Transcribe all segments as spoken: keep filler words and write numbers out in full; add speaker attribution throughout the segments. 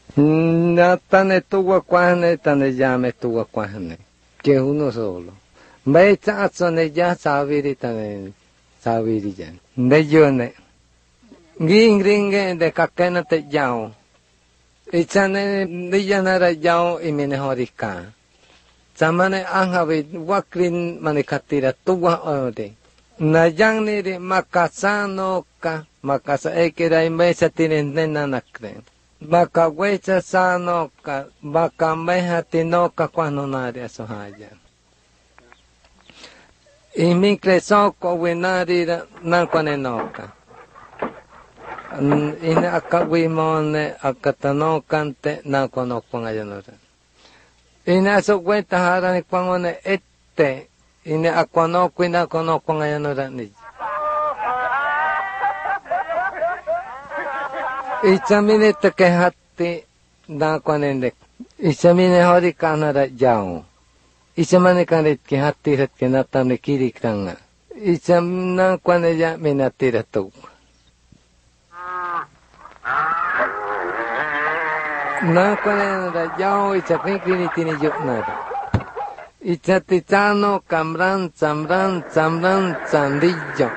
Speaker 1: Natane tuwa kwahne, tane llame tuwa kwahne. Que es uno solo. Mecha atzone ya sabiri tane sabiri ya. De yone. Gingringe de kakena te yao. Ichane diyanara yao y minehorika. Samane anhavi wakrin manikatira tuwa ode. Nayang niri makasano ka. Makasa ekira imesa tinendena nakre. Baka wecha sano ka. Baka meha tinoka kwanonari asohaya. Imikle soko winari nankwanenoka. Ina akawimone akatanokante nankwanokwangayanora. Ina so cuenta harani kwangone ette. Ina akwanokwi nankwanokwangayanora ni. Ichamine tekehati nankwanende. Ichamine hori kanara yao. Ichamane kanit ki hati rat ke natamne kiri kranga. Icham nankwane ya minatira tu. Nankwane na yao ichaknikri tini yuknara. Ichatichano kamran chamran chamran chandillo.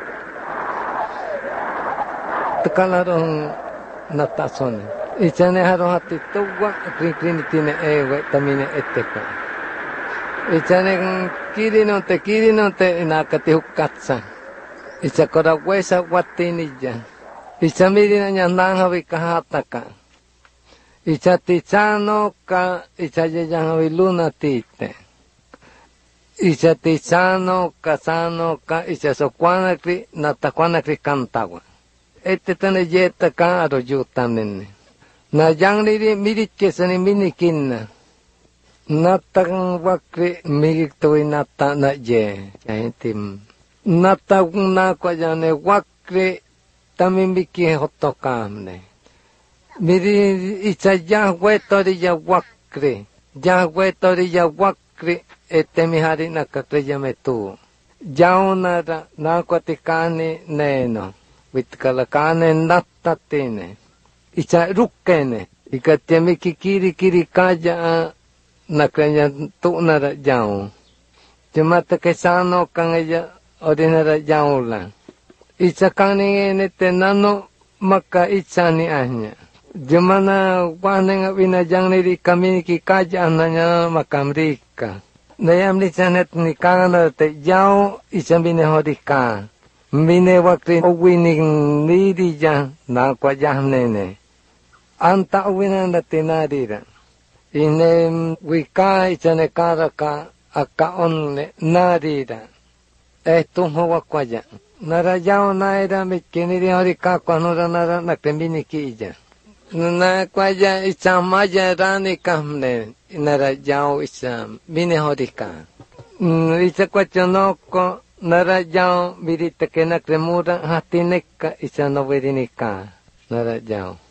Speaker 1: Takalarong natasone. Ichane haro hati tuwa krikri tini ewe tamine eteka. Ichane kirino te kirino te inakati hukatsa. Ichakora wesa watinilla. Ichamirina nyandanga vikahataka. Ichatichano ka ichayayan viluna tite. Ichatichano kasano ka ichasokwanakri natakwanakri kantawa. Este tane yeta ka aro yutamene. Na yangliri mirit kesani minikinna. Natang wakri migitoi nata na ye. Chahitim. Nata na kwa yane wakri tamimiki hotokamne. Miri icha yahwe tori ya wakri. Yahwe tori ya wakri. Ete mihari nakakre yametu. Yaunara nakwatikani neno. Vitkalakane natatine. Icha rukkene. Ikatiamiki kiri kiri kaya nakrenya tunara yao. Jumata kesano kangaya ordinara yaula. Icha kani nete nano maka icha ni ahnya. Jumana wanenga wina jangniri kaminiki kaya ananya makamrika. Nayam ni chanet ni kangana te yao icha bine hodika. Bine wakri owini niri ya na kwa yahnene. Anta owina na tinarira. Ine wika ichane karaka akaonne narira. Esto huwa kwaya. Nara yao naira mikiniri horika kwa nura nara nakembini kiija. Na kwaya ichamaya rani kamne. Nara yao icham bine horika. Icha kwachonoko nara yao virita ke nakremura hatineka icha no verinika. Nara yao.